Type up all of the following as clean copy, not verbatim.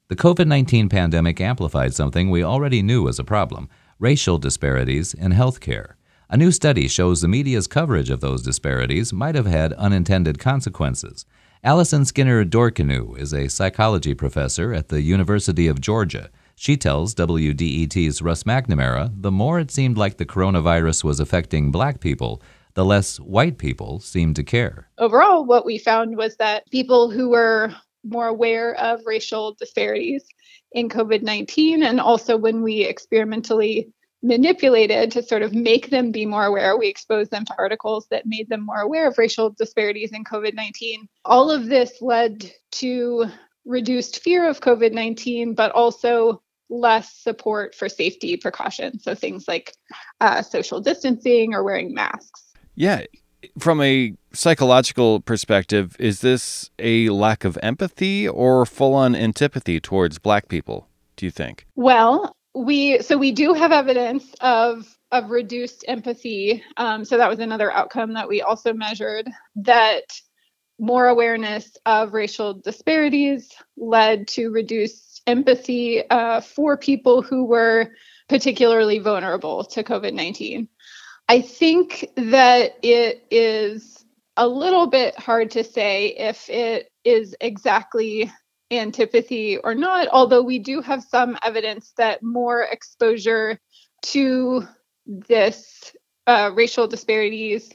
The COVID-19 pandemic amplified something we already knew was a problem: racial disparities in healthcare. A new study shows the media's coverage of those disparities might have had unintended consequences. Allison Skinner Dorkanu is a psychology professor at the University of Georgia. She tells WDET's Russ McNamara the more it seemed like the coronavirus was affecting black people, the less white people seemed to care. Overall, what we found was that people who were more aware of racial disparities in COVID-19, and also when we experimentally manipulated to sort of make them be more aware, we exposed them to articles that made them more aware of racial disparities in COVID-19. All of this led to reduced fear of COVID-19, but also less support for safety precautions. So things like social distancing or wearing masks. Yeah. From a psychological perspective, is this a lack of empathy or full-on antipathy towards black people, do you think? Well, we do have evidence of reduced empathy. So that was another outcome that we also measured, that more awareness of racial disparities led to reduced empathy for people who were particularly vulnerable to COVID-19. I think that it is a little bit hard to say if it is exactly antipathy or not, although we do have some evidence that more exposure to this racial disparities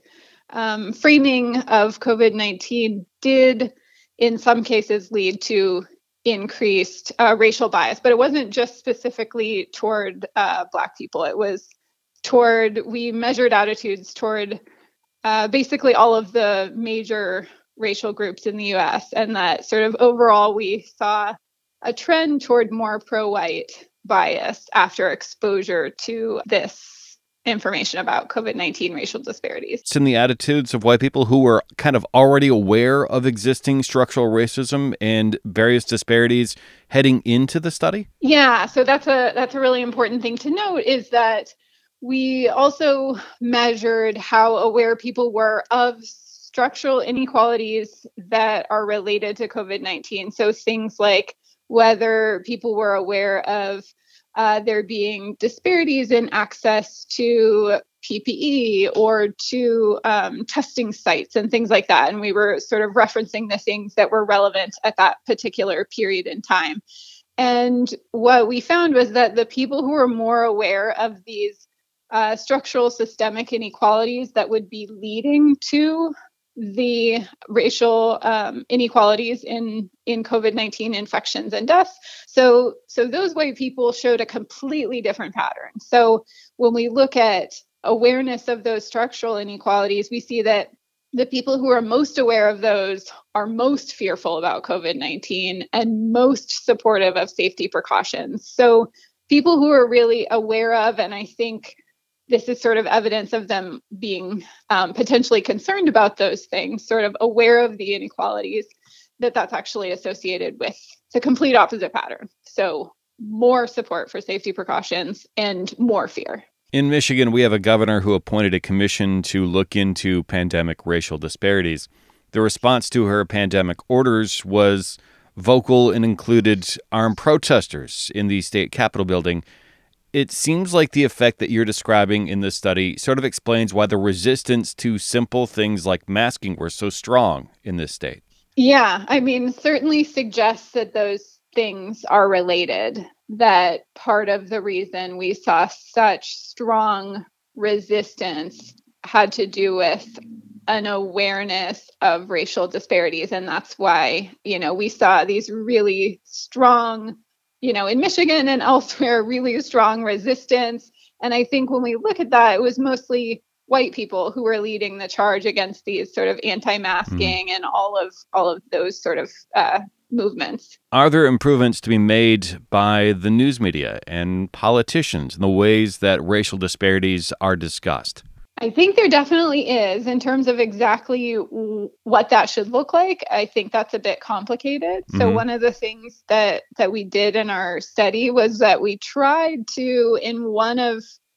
framing of COVID-19 did, in some cases, lead to increased racial bias. But it wasn't just specifically toward Black people. It was we measured attitudes toward basically all of the major racial groups in the U.S. And that sort of overall we saw a trend toward more pro-white bias after exposure to this information about COVID-19 racial disparities. It's in the attitudes of white people who were kind of already aware of existing structural racism and various disparities heading into the study? Yeah, so that's a really important thing to note, is that we also measured how aware people were of structural inequalities that are related to COVID-19. So things like whether people were aware of there being disparities in access to PPE or to testing sites and things like that. And we were sort of referencing the things that were relevant at that particular period in time. And what we found was that the people who were more aware of these structural systemic inequalities that would be leading to the racial inequalities in COVID-19 infections and deaths. So those white people showed a completely different pattern. So when we look at awareness of those structural inequalities, we see that the people who are most aware of those are most fearful about COVID-19 and most supportive of safety precautions. So people who are really aware of, and I think this is sort of evidence of them being potentially concerned about those things, sort of aware of the inequalities, that's actually associated with the complete opposite pattern. So more support for safety precautions and more fear. In Michigan, we have a governor who appointed a commission to look into pandemic racial disparities. The response to her pandemic orders was vocal and included armed protesters in the state capitol building. It seems like the effect that you're describing in this study sort of explains why the resistance to simple things like masking were so strong in this state. Yeah, I mean, certainly suggests that those things are related, that part of the reason we saw such strong resistance had to do with an awareness of racial disparities. And that's why, we saw these really strong, in Michigan and elsewhere, really strong resistance. And I think when we look at that, it was mostly white people who were leading the charge against these sort of anti-masking and all of those sort of movements. Are there improvements to be made by the news media and politicians in the ways that racial disparities are discussed? I think there definitely is. In terms of exactly what that should look like, I think that's a bit complicated. So one of the things that we did in our study was that we tried to, in one of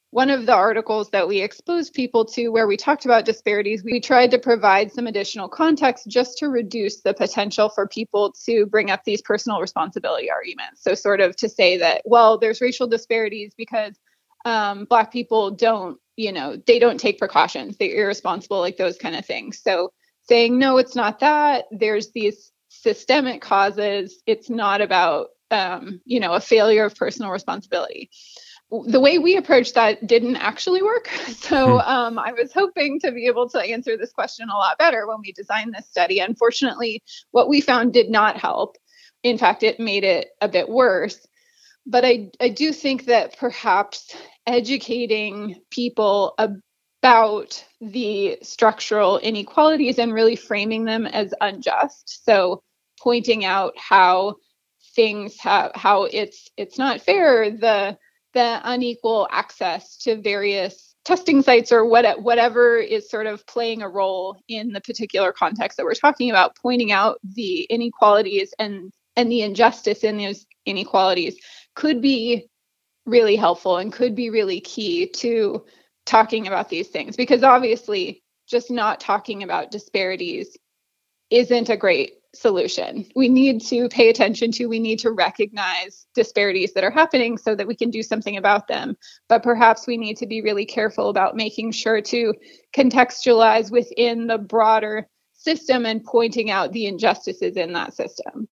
one of the articles that we exposed people to where we talked about disparities, we tried to provide some additional context just to reduce the potential for people to bring up these personal responsibility arguments. So sort of to say that, well, there's racial disparities because Black people don't, they don't take precautions, they're irresponsible, like those kind of things. So saying, no, it's not that. There's these systemic causes. It's not about, a failure of personal responsibility. The way we approached that didn't actually work. So I was hoping to be able to answer this question a lot better when we designed this study. Unfortunately, what we found did not help. In fact, it made it a bit worse. But I do think that perhaps educating people about the structural inequalities and really framing them as unjust. So pointing out how things how it's not fair, the unequal access to various testing sites or whatever is sort of playing a role in the particular context that we're talking about, pointing out the inequalities and the injustice in those inequalities could be really helpful and could be really key to talking about these things. Because obviously, just not talking about disparities isn't a great solution. We need to pay attention to, we need to recognize disparities that are happening so that we can do something about them. But perhaps we need to be really careful about making sure to contextualize within the broader system and pointing out the injustices in that system.